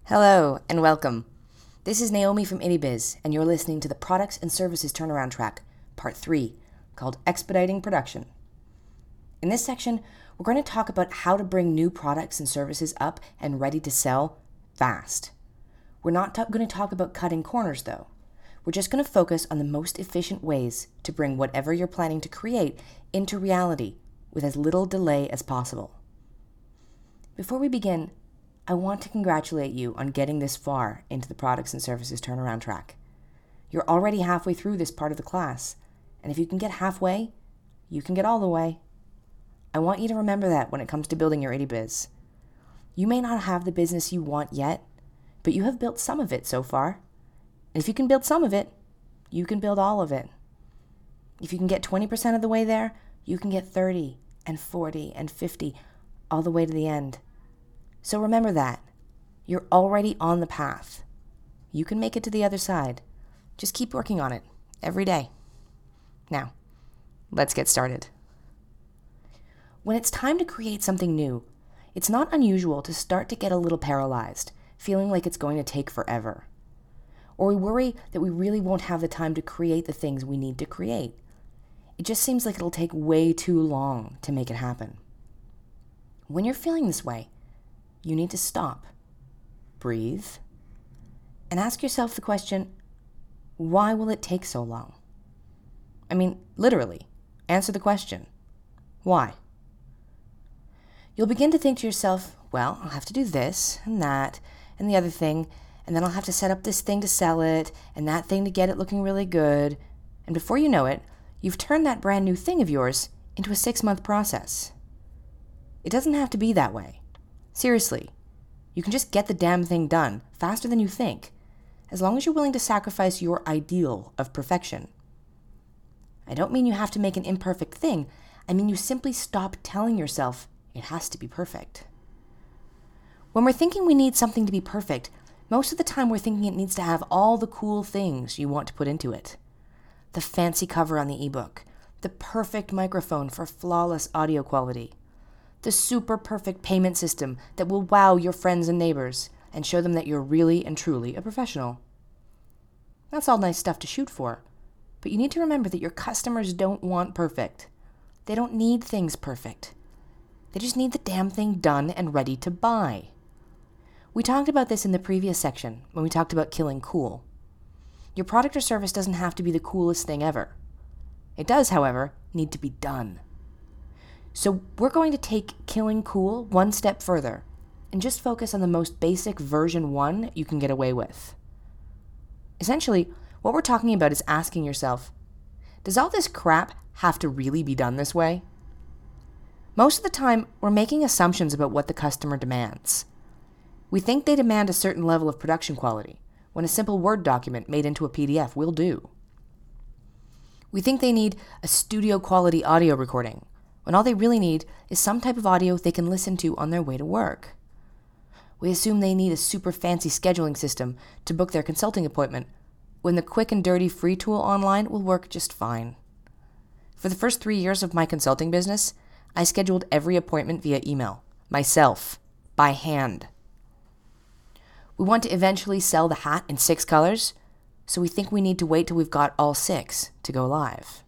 Hello and welcome. This is Naomi from IttyBiz, and you're listening to the Products and Services Turnaround Track, Part 3, called Expediting Production. In this section, we're going to talk about how to bring new products and services up and ready to sell fast. We're not going to talk about cutting corners, though. We're just going to focus on the most efficient ways to bring whatever you're planning to create into reality with as little delay as possible. Before we begin, I want to congratulate you on getting this far into the Products and Services Turnaround Track. You're already halfway through this part of the class, and if you can get halfway, you can get all the way. I want you to remember that when it comes to building your IttyBiz. You may not have the business you want yet, but you have built some of it so far. And if you can build some of it, you can build all of it. If you can get 20% of the way there, you can get 30 and 40 and 50, all the way to the end. So remember that. You're already on the path. You can make it to the other side. Just keep working on it every day. Now, let's get started. When it's time to create something new, it's not unusual to start to get a little paralyzed, feeling like it's going to take forever. Or we worry that we really won't have the time to create the things we need to create. It just seems like it'll take way too long to make it happen. When you're feeling this way, you need to stop, breathe, and ask yourself the question, why will it take so long? I mean, literally, answer the question, why? You'll begin to think to yourself, well, I'll have to do this and that and the other thing, and then I'll have to set up this thing to sell it and that thing to get it looking really good. And before you know it, you've turned that brand new thing of yours into a 6-month process. It doesn't have to be that way. Seriously, you can just get the damn thing done faster than you think, as long as you're willing to sacrifice your ideal of perfection. I don't mean you have to make an imperfect thing. I mean you simply stop telling yourself it has to be perfect. When we're thinking we need something to be perfect, most of the time we're thinking it needs to have all the cool things you want to put into it. The fancy cover on the ebook, the perfect microphone for flawless audio quality, the super perfect payment system that will wow your friends and neighbors and show them that you're really and truly a professional. That's all nice stuff to shoot for, but you need to remember that your customers don't want perfect. They don't need things perfect. They just need the damn thing done and ready to buy. We talked about this in the previous section when we talked about killing cool. Your product or service doesn't have to be the coolest thing ever. It does, however, need to be done. So we're going to take killing cool one step further and just focus on the most basic version 1 you can get away with. Essentially, what we're talking about is asking yourself, does all this crap have to really be done this way? Most of the time, we're making assumptions about what the customer demands. We think they demand a certain level of production quality, when a simple Word document made into a PDF will do. We think they need a studio quality audio recording, when all they really need is some type of audio they can listen to on their way to work. We assume they need a super fancy scheduling system to book their consulting appointment, when the quick and dirty free tool online will work just fine. For the first 3 years of my consulting business, I scheduled every appointment via email, myself, by hand. We want to eventually sell the hat in 6 colors, so we think we need to wait till we've got all 6 to go live.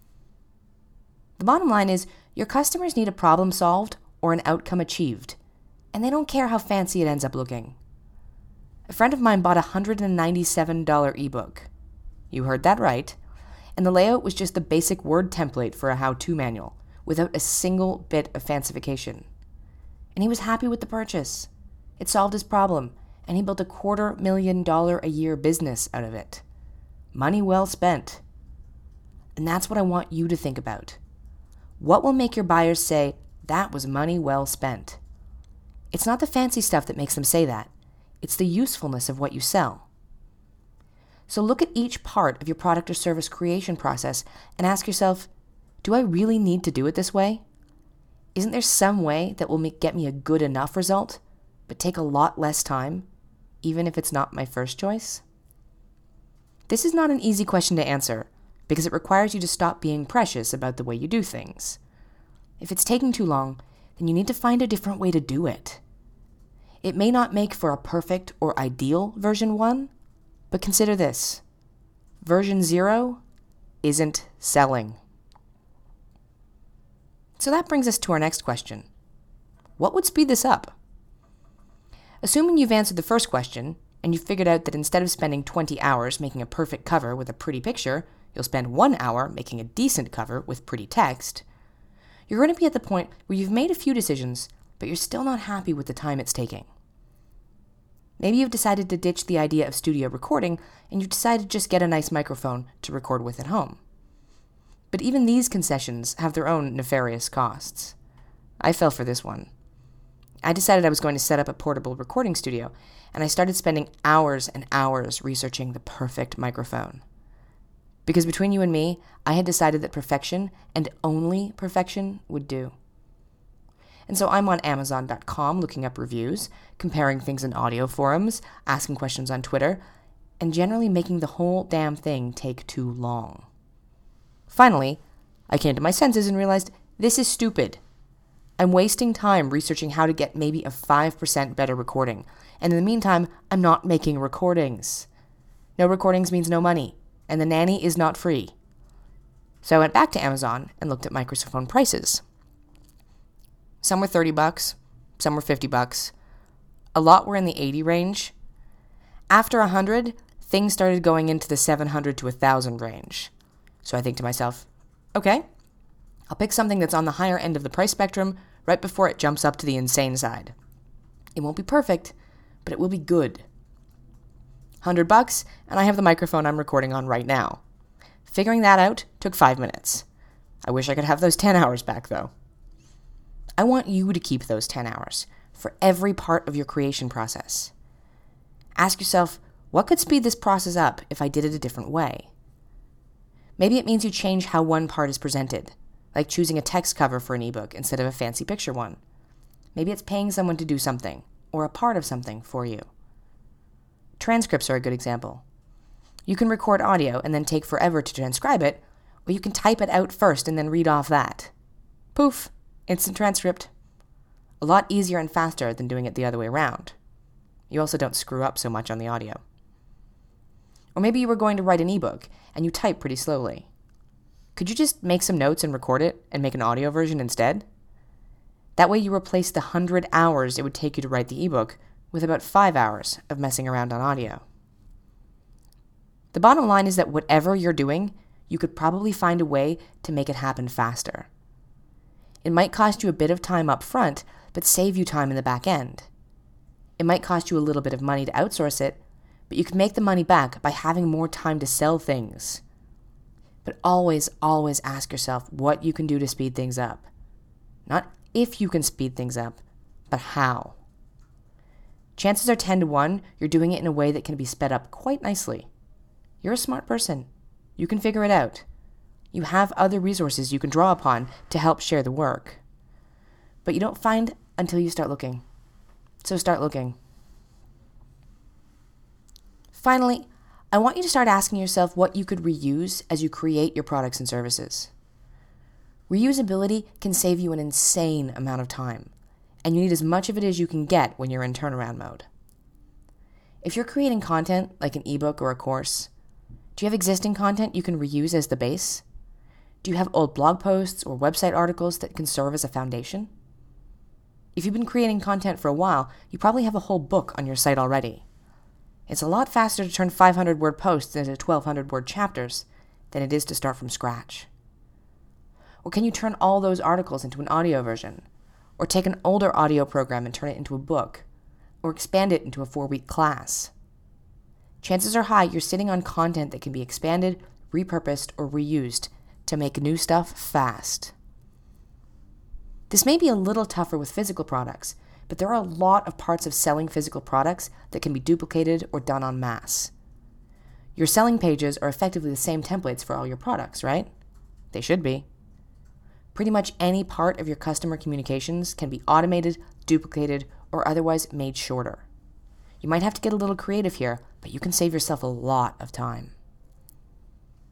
The bottom line is, your customers need a problem solved or an outcome achieved, and they don't care how fancy it ends up looking. A friend of mine bought a $197 ebook. You heard that right. And the layout was just the basic Word template for a how-to manual, without a single bit of fancification. And he was happy with the purchase. It solved his problem, and he built a $250,000 a year business out of it. Money well spent. And that's what I want you to think about. What will make your buyers say, that was money well spent? It's not the fancy stuff that makes them say that. It's the usefulness of what you sell. So look at each part of your product or service creation process and ask yourself, do I really need to do it this way? Isn't there some way that will get me a good enough result, but take a lot less time, even if it's not my first choice? This is not an easy question to answer, because it requires you to stop being precious about the way you do things. If it's taking too long, then you need to find a different way to do it. It may not make for a perfect or ideal version 1, but consider this. Version 0 isn't selling. So that brings us to our next question. What would speed this up? Assuming you've answered the first question, and you've figured out that instead of spending 20 hours making a perfect cover with a pretty picture, you'll spend 1 hour making a decent cover with pretty text, you're going to be at the point where you've made a few decisions, but you're still not happy with the time it's taking. Maybe you've decided to ditch the idea of studio recording, and you've decided to just get a nice microphone to record with at home. But even these concessions have their own nefarious costs. I fell for this one. I decided I was going to set up a portable recording studio, and I started spending hours and hours researching the perfect microphone. Because between you and me, I had decided that perfection, and only perfection, would do. And so I'm on Amazon.com looking up reviews, comparing things in audio forums, asking questions on Twitter, and generally making the whole damn thing take too long. Finally, I came to my senses and realized this is stupid. I'm wasting time researching how to get maybe a 5% better recording, and in the meantime, I'm not making recordings. No recordings means no money, and the nanny is not free. So I went back to Amazon and looked at microphone prices. Some were $30, some were $50. A lot were in the $80 range. After 100, things started going into the $700 to $1,000 range. So I think to myself, okay, I'll pick something that's on the higher end of the price spectrum right before it jumps up to the insane side. It won't be perfect, but it will be good. $100, and I have the microphone I'm recording on right now. Figuring that out took 5 minutes. I wish I could have those 10 hours back, though. I want you to keep those 10 hours for every part of your creation process. Ask yourself, what could speed this process up if I did it a different way? Maybe it means you change how one part is presented, like choosing a text cover for an ebook instead of a fancy picture one. Maybe it's paying someone to do something, or a part of something for you. Transcripts are a good example. You can record audio and then take forever to transcribe it, or you can type it out first and then read off that. Poof! Instant transcript. A lot easier and faster than doing it the other way around. You also don't screw up so much on the audio. Or maybe you were going to write an ebook and you type pretty slowly. Could you just make some notes and record it and make an audio version instead? That way you replace the 100 hours it would take you to write the ebook with about 5 hours of messing around on audio. The bottom line is that whatever you're doing, you could probably find a way to make it happen faster. It might cost you a bit of time up front, but save you time in the back end. It might cost you a little bit of money to outsource it, but you can make the money back by having more time to sell things. But always, always ask yourself what you can do to speed things up. Not if you can speed things up, but how. Chances are 10 to 1, you're doing it in a way that can be sped up quite nicely. You're a smart person. You can figure it out. You have other resources you can draw upon to help share the work. But you don't find until you start looking. So start looking. Finally, I want you to start asking yourself what you could reuse as you create your products and services. Reusability can save you an insane amount of time, and you need as much of it as you can get when you're in turnaround mode. If you're creating content like an ebook or a course, do you have existing content you can reuse as the base? Do you have old blog posts or website articles that can serve as a foundation? If you've been creating content for a while, you probably have a whole book on your site already. It's a lot faster to turn 500-word posts into 1,200-word chapters than it is to start from scratch. Or can you turn all those articles into an audio version? Or take an older audio program and turn it into a book? Or expand it into a 4-week class? Chances are high you're sitting on content that can be expanded, repurposed, or reused to make new stuff fast. This may be a little tougher with physical products, but there are a lot of parts of selling physical products that can be duplicated or done en masse. Your selling pages are effectively the same templates for all your products, right? They should be. Pretty much any part of your customer communications can be automated, duplicated, or otherwise made shorter. You might have to get a little creative here, but you can save yourself a lot of time.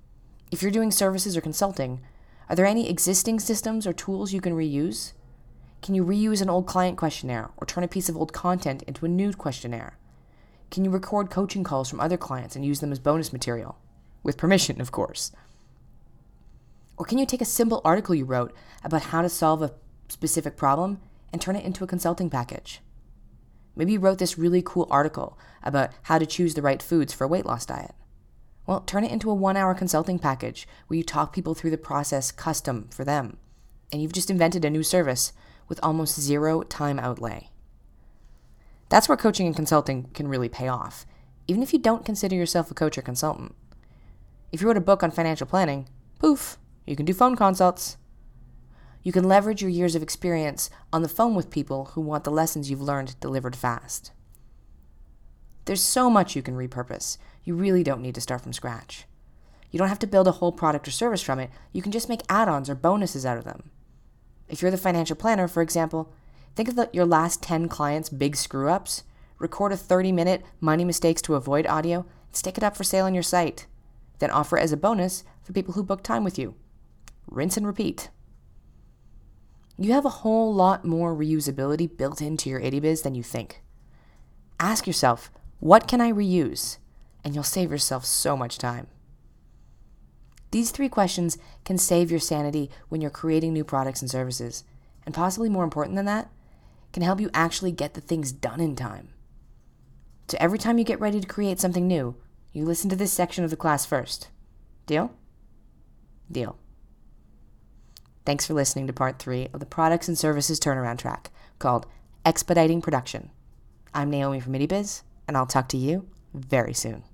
If you're doing services or consulting, are there any existing systems or tools you can reuse? Can you reuse an old client questionnaire or turn a piece of old content into a new questionnaire? Can you record coaching calls from other clients and use them as bonus material? With permission, of course. Or can you take a simple article you wrote about how to solve a specific problem and turn it into a consulting package? Maybe you wrote this really cool article about how to choose the right foods for a weight loss diet. Well, turn it into a 1-hour consulting package where you talk people through the process custom for them. And you've just invented a new service with almost zero time outlay. That's where coaching and consulting can really pay off, even if you don't consider yourself a coach or consultant. If you wrote a book on financial planning, poof, you can do phone consults. You can leverage your years of experience on the phone with people who want the lessons you've learned delivered fast. There's so much you can repurpose. You really don't need to start from scratch. You don't have to build a whole product or service from it. You can just make add-ons or bonuses out of them. If you're the financial planner, for example, think of your last 10 clients' big screw-ups, record a 30-minute money mistakes to avoid audio, and stick it up for sale on your site. Then offer it as a bonus for people who book time with you. Rinse and repeat. You have a whole lot more reusability built into your IttyBiz than you think. Ask yourself, what can I reuse? And you'll save yourself so much time. These 3 questions can save your sanity when you're creating new products and services, and possibly more important than that, can help you actually get the things done in time. So every time you get ready to create something new, you listen to this section of the class first. Deal? Deal. Thanks for listening to part 3 of the Products and Services Turnaround Track called Expediting Production. I'm Naomi from IttyBiz, and I'll talk to you very soon.